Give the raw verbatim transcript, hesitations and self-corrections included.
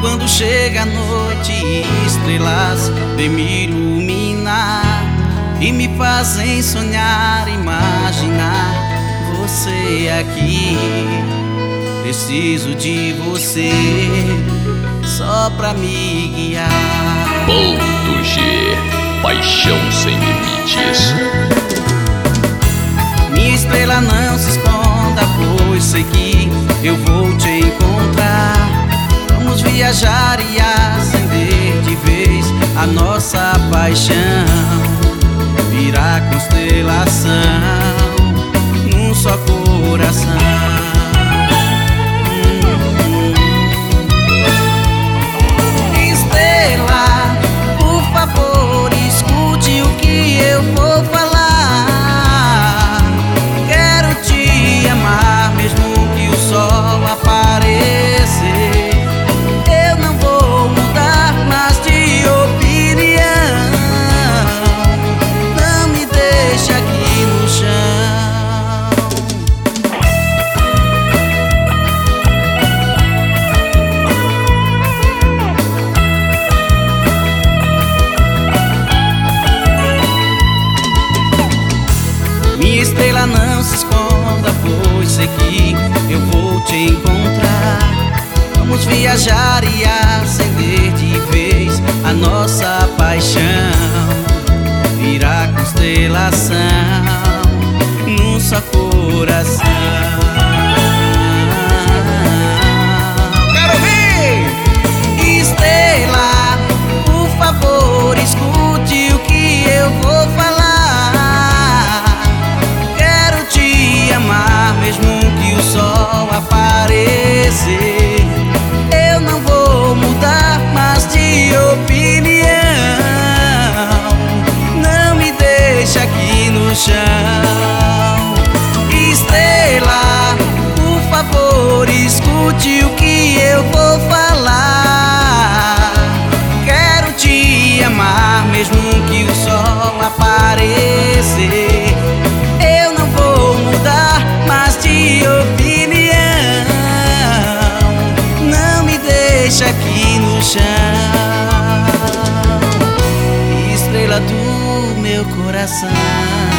Quando chega a noite e estrelas vêm me iluminar e me fazem sonhar, imaginar você aqui. Preciso de você só pra me guiar. Ponto G, paixão sem limites. Minha estrela, não se esconda, pois sei que eu vou te encontrar. Vamos viajar e acender de vez a nossa paixão. Virar constelação num só coração. Estrela, por favor, escute o que eu vou falar. Quero te amar mesmo que o sol aparecer. Eu não vou mudar mais de opinião. Não me deixe aqui no chão. Minha estrela, não se esconda, pois sei que eu vou te encontrar. Vamos viajar e acender de vez a nossa paixão. Virar constelação num só coração. Quero ouvir! Estrela, por favor, escute o que eu vou falar. Quero te amar mesmo que o sol aparecer. Eu não vou mudar mais de opinião. Não me deixe aqui no chão. Estrela, por favor, escute o que eu vou falar. Quero te amar mesmo que o sol aparecer. Eu não vou mudar mais de opinião. Não me deixa aqui no chão. Estrela do meu coração.